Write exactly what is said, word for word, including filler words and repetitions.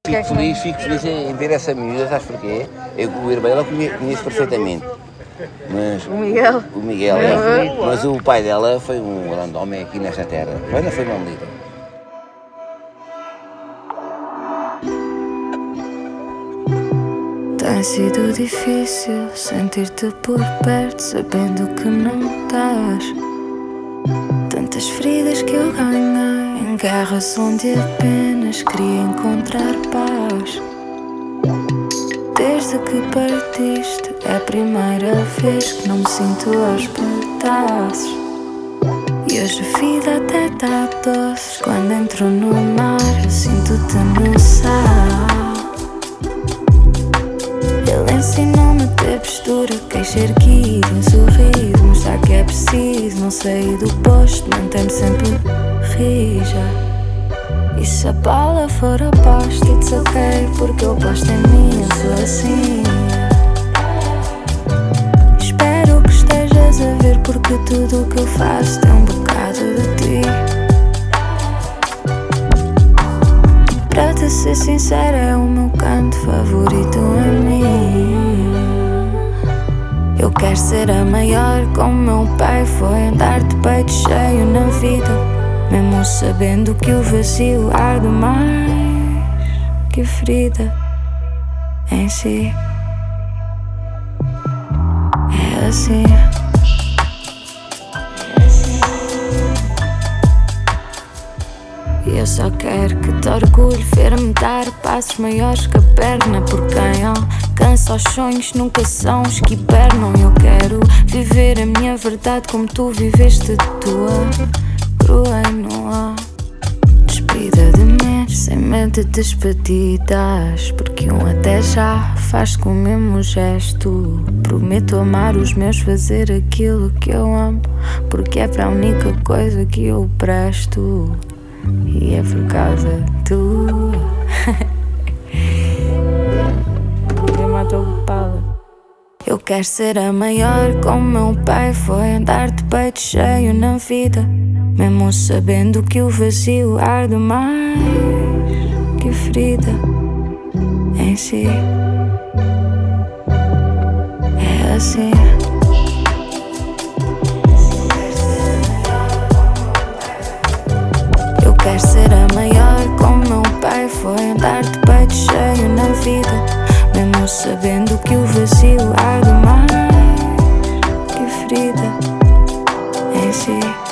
Fico feliz, fico feliz em ver essa miúda, sabes porquê? Eu, o irmão dela conheço, conheço perfeitamente. Mas, o Miguel? O Miguel, é. Mas o pai dela foi um grande homem aqui nesta terra. Foi, não foi Mamelita. Tem sido difícil sentir-te por perto, sabendo que não estás. Tantas feridas que eu ganhei em guerras onde apenas queria encontrar paz. Desde que partiste é a primeira vez que não me sinto aos pedaços. E hoje a vida até dá doces. Quando entro no mar eu sinto-te no sal. Ele ensinou-me a ter postura, queixo erguido, um sorriso, mostrar que é preciso não sair do posto, mantém-me sempre rija. E se a bala for aposta, it's ok, porque eu aposto em mim, eu sou assim. Espero que estejas a ver, porque tudo o que eu faço tem um bocado de ti. Para te ser sincera, é o meu canto favorito em mim. Eu quero ser a maior como meu pai foi, andar de peito cheio na vida, mesmo sabendo que o vazio arde mais que a ferida em si. É assim. E eu só quero que te orgulhe ver-me dar passos maiores que a perna, porque quem alcança os sonhos nunca são os que hibernam. Eu quero viver a minha verdade como tu viveste a tua, crua e nua, despida de menos, sem medo de despedidas, porque um até já faz com o mesmo gesto. Prometo amar os meus, fazer aquilo que eu amo, porque é para a única coisa que eu presto. E é por causa tua. Eu mato o pala. Eu quero ser a maior como meu pai foi, andar de peito cheio na vida, mesmo sabendo que o vazio arde mais que a ferida em si. É assim. Eu quero ser a maior como meu pai foi, andar de peito cheio na vida, mesmo sabendo que o vazio arde mais que a ferida em si.